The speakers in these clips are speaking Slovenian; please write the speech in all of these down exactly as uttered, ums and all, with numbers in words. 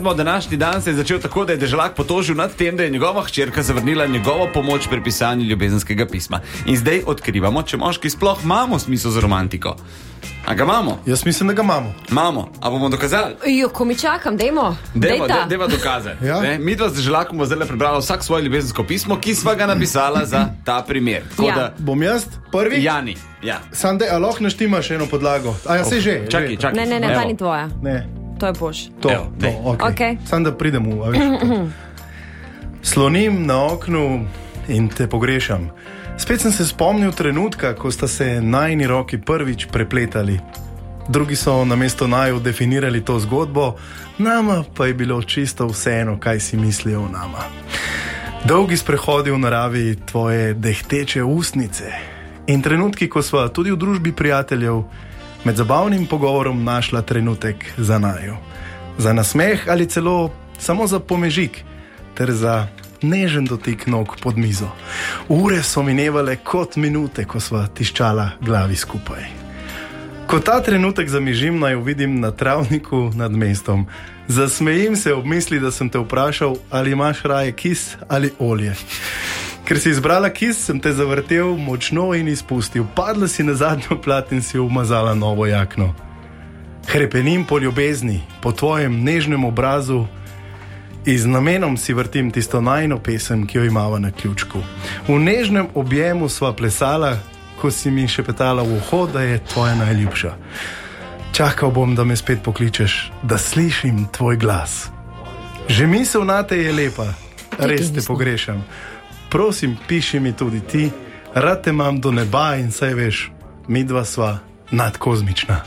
Današnji dan se je začel tako, da je Deželak potožil nad tem, da je njegova hčerka zavrnila njegovo pomoč pri pisanju ljubezenskega pisma. In zdaj odkrivamo, če moški sploh imamo smisel za romantiko. A ga imamo? Jaz mislim, da ga imamo. Imamo. A bomo dokazali? Jo, ko mi čakam, dejmo. Dejmo, de, dejmo dokazati. Ja. Mi dva z Deželakom bomo zdaj prebrala vsak svoje ljubezensko pismo, ki sva ga napisala za ta primer. Ja. Da, bom jaz prvi? Jani. Ja. Sande, a lahko naštimaš eno podlago? A ja, se že. Čakaj, čakaj. Ne, ne, ne, ta ni tvoja. Ne. To je boš. To, Evo, to, ok. Okay. Sam da pridem v, a veš. Slonim na oknu in te pogrešam. Spet sem se spomnil trenutka, ko sta se najini roki prvič prepletali. Drugi so namesto naju definirali to zgodbo, nama pa je bilo čisto vseeno, kaj si mislijo o nama. Dolgi sprehodi v naravi, tvoje dehteče ustnice in trenutki, ko sva tudi v družbi prijateljev med zabavnim pogovorom našla trenutek za naju. Za nasmeh ali celo samo za pomežik ter za nežen dotik nog pod mizo. Ure so minevale kot minute, ko sva tiščala glavi skupaj. Ko ta trenutek zamižim, naj jo vidim na travniku nad mestom. Zasmejim se ob misli, da sem te vprašal, ali imaš raje kis ali olje. Ker si izbrala kis, sem te zavrtel močno in izpustil. Padla si na zadnjo plat in si umazala novo jakno. Hrepenim po ljubezni, po tvojem nežnem obrazu in z namenom si vrtim tisto najino pesem, ki jo imava na ključku. V nežnem objemu sva plesala, ko si mi šepetala v uho, da je tvoja najljubša. Čakal bom, da me spet pokličeš, da slišim tvoj glas. Že misel nate je lepa, res te pogrešam. Prosim, piši mi tudi ti, rad te imam do neba in saj veš, midva sva nadkozmična.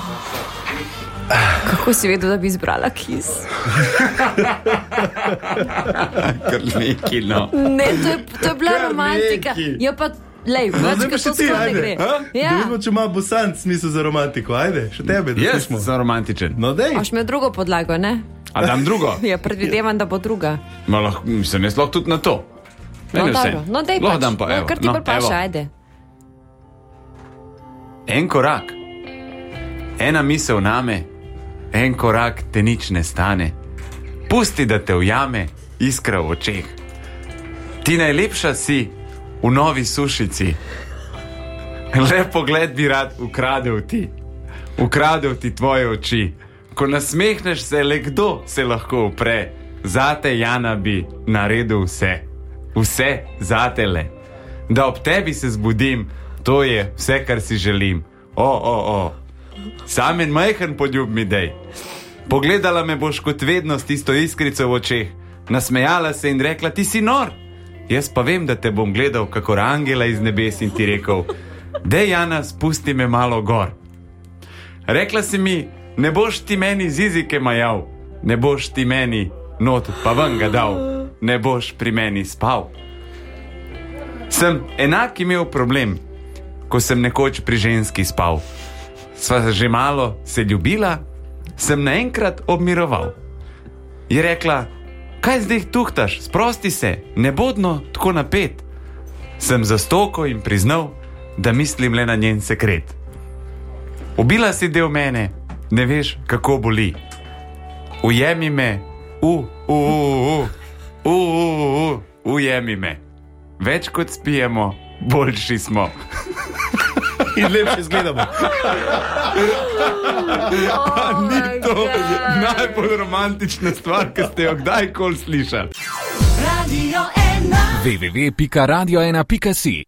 Kako si vedel, da bi izbrala kis? Kar neki, no. Ne, to je, to je bila Kar romantika. neki. Ja pa, lej, No, več, zdaj pa ko še to ti, skoro ne ajde. gre. Ha? Ja. Da vidimo, če ima Bosanc smisel za romantiko. Ajde, še tebe, da Jaz slišimo. sem romantičen. No, dej. Boš imel drugo podlago, ne? A dam drugo? Ja, predvidevam, da bo druga. Ma, lahko, mislim, jaz lahko tudi na to. No, Meni vse. dobro. No, dej Lahko pač. dam pa, No, evo. kar ti No, bolj paše, evo. ajde. En korak, ena misel name, en korak te nič ne stane. Pusti, da te ujame iskra v očeh. Ti najlepša si v novi sušici. Lep pogled bi rad ukradel ti. Ukradel ti tvoje oči. Ko nasmehneš se, le kdo se lahko upre. Zate, Jana, bi naredil vse. Vse zate le. Da ob tebi se zbudim, to je vse, kar si želim. O, o, o. Sam en majhen poljub mi dej. Pogledala me boš kot vedno s tisto iskrico v očeh. Nasmejala se in rekla, ti si nor. Jaz pa vem, da te bom gledal kakor angela iz nebes in ti rekel, dej, Jana, spusti me malo gor. Rekla si mi, ne boš ti meni zizike majal, ne boš ti meni not pa ven ga dal, ne boš pri meni spal. Sem enak imel problem, ko sem nekoč pri ženski spal. Sva že malo se ljubila, sem naenkrat obmiroval. Je rekla, kaj zdaj tuhtaš, sprosti se, ne bodno tako napet. Sem zastokal in priznal, da mislim le na njen sekret. Ubila si del mene, ne veš, kako boli. Ujemi me, u, u, u, u, u, u, u, ujemi me. Več kot spijemo, boljši smo. In lepše izgledamo. Ni to najbolj romantična stvar, ki ste jo kdajkoli slišali. w w w pika radio ena pika si